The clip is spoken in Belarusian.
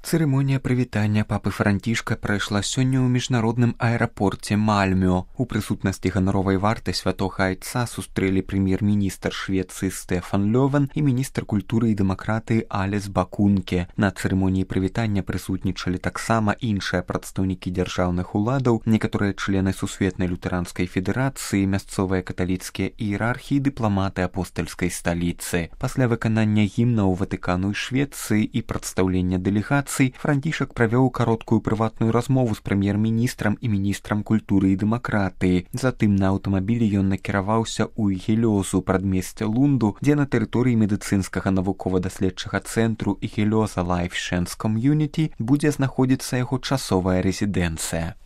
Цырымонія прывітання папы Францішка прайшла сёння ў міжнародным аэрапорце Мальмё. У прысутнасці ганаровай варты святога айца сустрэлі прэм'ер-міністр Швецыі Стефан Лёвен і міністр культуры і дэмакратыі Алес Бакунке. На цырымоніі прывітання прысутнічалі таксама іншыя прадстаўнікі дзяржаўных уладаў, некаторыя члены сусветнай лютэранскай федэрацыі, мясцовыя каталіцкія іерархі і дыпламаты апостальскай сталіцы. Пасля выканання гімнаў Ватыкану і Швецыі і прадстаўлення дэлегацыі Францішак правёў кароткую прыватную размову з прэм'ер-міністрам і міністрам культуры і дэмакратыі. Затым на аўтамабілі ён накіраваўся ў Ігелёзу, прадмесце Лунду, дзе на тэрыторыі медыцынскага навукова-даследчага цэнтру Ігелёза Life Science Community будзе знаходзіцца яго часовая рэзідэнцыя.